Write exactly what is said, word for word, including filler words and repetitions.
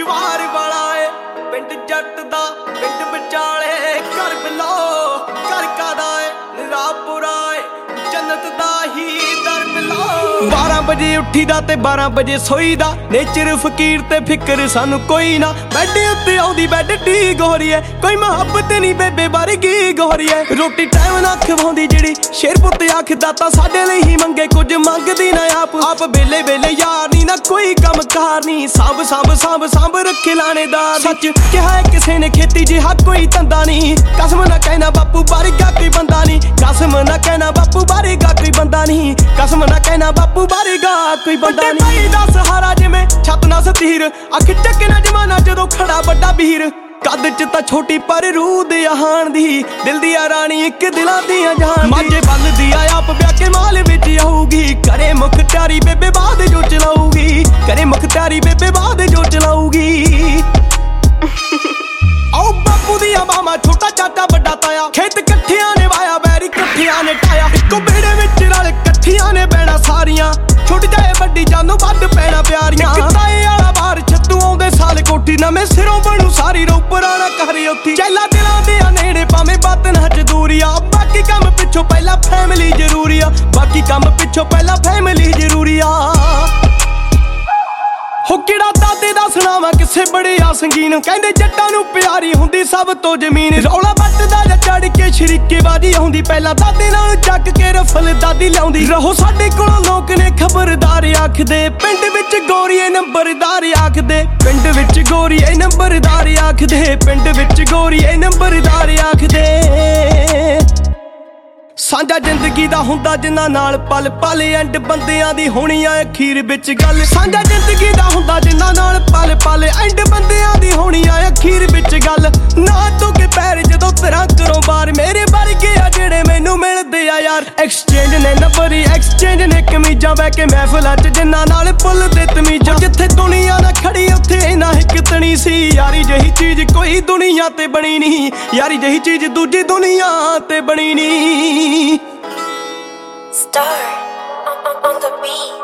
ਜਵਾਰ ਵਾਲਾ ਏ ਪਿੰਡ ਜੱਟ ਦਾ ਪਿੰਡ ਵਿਚਾਲੇ ਘਰ ਬਿਲੋ ਘਰ ਕਾਦਾ ਏ ਨਿਰਾਪੁਰਾ ਏ ਜੰਨਤ ਦਾ ਹੀ ਦਰ ਬਿਲੋ ਬਾਰਾਂ ਵਜੇ ਉੱਠੀਦਾ ਤੇ ਬਾਰਾਂ ਵਜੇ ਸੋਈਦਾ ਨੇਚਰ ਫਕੀਰ ਤੇ ਫਿਕਰ ਸਾਨੂੰ ਕੋਈ ਨਾ ਬੈੱਡ ਉੱਤੇ ਆਉਂਦੀ ਬੈੱਡ ਟੀ ਗੋਰੀਏ ਕੋਈ ਮੁਹੱਬਤ ਨਹੀਂ ਬੇਬੇ ਵਰਗੀ ਗੋਰੀਏ ਰੋਟੀ ਟਾਈਮ ਨਾ ਖਵਾਉਂਦੀ ਜਿਹੜੀ ਸ਼ੇਰ ਪੁੱਤ ਆਖਦਾ ਤਾਂ ਸਾਡੇ ਲਈ ਹੀ ਮੰਗੇ ਕੁਝ ਮੰਗਦੀ ਨਾ ਆਪ ਆਪ ਵੇਲੇ ਵੇਲੇ ਯਾਰ ਨੀ ਨਾ ਕੋਈ ਕੰਮ ਕਾਰ ਨਹੀਂ ਸਭ ਸਭ ਸਭ ਸਭ ਰੱਖੇ ਲਾਣੇਦਾਰ ਸੱਚ ਕਿਹਾ ਕਿਸੇ ਨੇ ਖੇਤੀ ਜਿਹਾ ਕੋਈ ਧੰਦਾ ਨਹੀਂ ਕਸਮ ਨਾ ਕਹਿਣਾ ਬਾਪੂ ਵਰਗਾ ਕੋਈ ਬੰਦਾ ਨਹੀਂ ਕਸਮ ਨਾ ਕਹਿਣਾ ਬਾਪੂ ਵਰਗਾ ਕੋਈ ਬੰਦਾ ਨਹੀਂ ਕਸਮ ਨਾ ਕਹਿਣਾ ਬਾਪੂ ਵਰਗਾ ਕੋਈ ਬੰਦਾ ਨਹੀਂ ਭਾਈ ਦਾ ਸਹਾਰਾ ਜਿਵੇਂ ਛੱਤ ਨਾ ਸਤੀਰ ਅੱਖ ਚੱਕੇ ਨਾ ਜਮਾਨਾ ਜਦੋਂ ਖੜਾ ਵੱਡਾ ਵੀਰ ਕੱਦ ਚ ਤਾਂ ਛੋਟੀ ਪਰ ਰੂਹ ਦੇ ਆਹਾਨ ਦੀ ਦਿਲ ਦੀ ਆ ਰਾਣੀ ਇੱਕ ਦਿਲਾਂ ਦੀਆਂ ਜਾਨ ਮਾਝੇ ਬੱਲਦੀ ਆ ਆਪ ਵਿਆਹ ਕੇ ਮਾਲ ਵਿੱਚ ਆਊਗੀ ਕਰੇ ਮੁਖਤਿਆਰੀ ਬੇਬੇ ਬਾਦ ਜੋ ਚਲਾਊਗੀ ਕਰੇ ਮੁਖਤਿਆਰੀ ਬੇਬੇ ਬਾਦ ਜੋ ਚਲਾਊਗੀ ਆਓ ਬਾਪੂ ਦੀ ਆਵਾਮਾ ਛੋਟਾ ਚਾਟਾ ਵੱਡਾ ਤਾਇਆ ਖੇਤ ਇਕੱਠਿਆਂ ਨੇ ਵਾਇਆ ਬੈਰੀ ਇਕੱਠਿਆਂ ਨੇ ਟਾਇਆ ਇੱਕੋ ਬੇੜੇ ਵਿੱਚ ਰਲ ਇਕੱਠਿਆਂ ਨੇ ਬਹਿਣਾ ਸਾਰੀਆਂ ਛੁੱਟ ਜਾਏ ਵੱਡੀ ਜਾਨੋਂ ਵੱਧ ਪੈਣਾ ਪਿਆਰੀਆਂ ਇੱਕ ਤਾਏ ਵਾਲਾ ਬਾਹਰ ਛੱਤੂ ਆਉਂਦੇ ਸਾਲ ਕੋਠੀ ਨਵੇਂ ਸਿਰੋਂ ਬਣੂ ਸਾਰੀ ਰੋ ਪੁਰਾਣਾ ਘਰ ਉੱਥੀ ਚੈਲਾ ਦਿਲਾਂ ਦੇ ਨੇੜੇ ਭਾਵੇਂ ਬਾਤ ਨਾ ਜ਼ਰੂਰੀ ਆ ਬਾਕੀ ਕੰਮ ਪਿੱਛੋਂ ਪਹਿਲਾਂ ਫੈਮਿਲੀ ਜ਼ਰੂਰੀ ਆ ਬਾਕੀ ਕੰਮ ਪਿੱਛੋਂ ਪਹਿਲਾਂ ਫੈਮਿਲੀ ਜ਼ਰੂਰੀ ਆ ਹੋ ਕਿਹੜਾ ਦਾਦੇ ਦਾ ਸੁਣਾਵਾ ਕਿਸੇ ਬੜੇ ਆ ਸੰਗੀਨ ਕਹਿੰਦੇ ਜੱਟਾਂ ਨੂੰ ਪਿਆਰੀ ਹੁੰਦੀ ਸਭ ਤੋਂ ਜ਼ਮੀਨ ਰੌਲਾ ਵੱਟਦਾ ਜਾਂ ਚੜ ਕੇ ਸ਼ਰੀਕੇ ਬਾਜੀ ਆਉਂਦੀ ਪਹਿਲਾਂ ਦਾਦੇ ਨਾਲ ਚੱਕ ਕੇ ਰਫਲ ਦਾਦੀ ਲਿਆਉਂਦੀ ਰਹੋ ਸਾਡੇ ਕੋਲੋਂ ਲੋਕ ਨੇ ਖਬਰਦਾਰ ਆਖਦੇ ਪਿੰਡ ਵਿੱਚ ਗੋਰੀਏ ਨੰਬਰਦਾਰ ਆਖਦੇ ਪਿੰਡ ਵਿੱਚ ਗੋਰੀਏ ਨੰਬਰਦਾਰ ਆਖਦੇ ਪਿੰਡ ਵਿੱਚ ਗੋਰੀਏ ਨੰਬਰਦਾਰ ਆਖਦੇ ਸਾਂਝਾ ਜ਼ਿੰਦਗੀ ਦਾ ਹੁੰਦਾ ਜਿਨ੍ਹਾਂ ਨਾਲ ਪਲ ਪਲ ਐਂਡ ਬੰਦਿਆਂ ਦੀ ਹੋਣੀ ਆ ਅਖੀਰ ਵਿੱਚ ਗੱਲ ਸਾਂਝਾ ਜ਼ਿੰਦਗੀ ਦਾ ਹੁੰਦਾ ਜਿਨ੍ਹਾਂ ਨਾਲ ਪਲ ਪਲ ਐਂਡ ਬੰਦਿਆਂ ਦੀ ਹੋਣੀ ਆ ਅਖੀਰ ਵਿੱਚ ਗੱਲ ਨਾ ਤੂੰ ਕਿ ਪੈਰ ਜਦੋਂ ਤੇਰਾ ਕਰੋ ਬਾਰ ਮੇਰੇ ਵਰਗੇ ਆ ਜਿਹੜੇ ਮੈਨੂੰ ਮਿਲਦੇ ਆ ਯਾਰ ਐਕਸਚੇਂਜ ਨੇ ਨੰਬਰ ਐਕਸਚੇਂਜ ਨੇ ਕਮੀਜ਼ਾਂ ਬਹਿ ਕੇ ਮਹਿਫਲਾਂ 'ਚ ਜਿਨ੍ਹਾਂ ਨਾਲ ਪੁੱਲ ਤੇ ਤਮੀਜ਼ਾਂ ਜਿੱਥੇ ਦੁਨੀਆ ਨਾ ਖੜੀ ਉੱਥੇ ਨਾ ਇੱਕ ਤਣੀ ਸੀ ਯਾਰੀ ਜਿਹੀ ਚੀਜ਼ ਕੋਈ ਦੁਨੀਆ ਤੇ ਬਣੀ ਨਹੀਂ ਯਾਰੀ ਜਿਹੀ ਚੀਜ਼ ਦੂਜੀ ਦੁਨੀਆ ਤੇ ਬਣੀ ਨਹੀਂ Star on, on, on the beat.